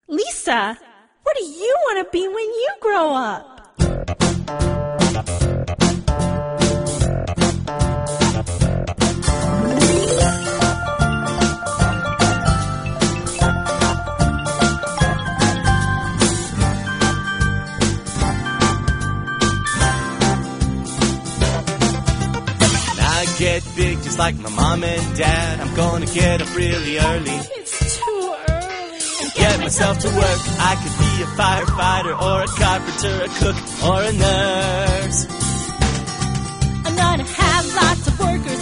Lisa, what do you want to be when you grow up? Get big just like my mom and dad. I'm gonna get up really early. It's too early. Get myself to work. I could be a firefighter or a carpenter, a cook or a nurse. I'm gonna have lots of workers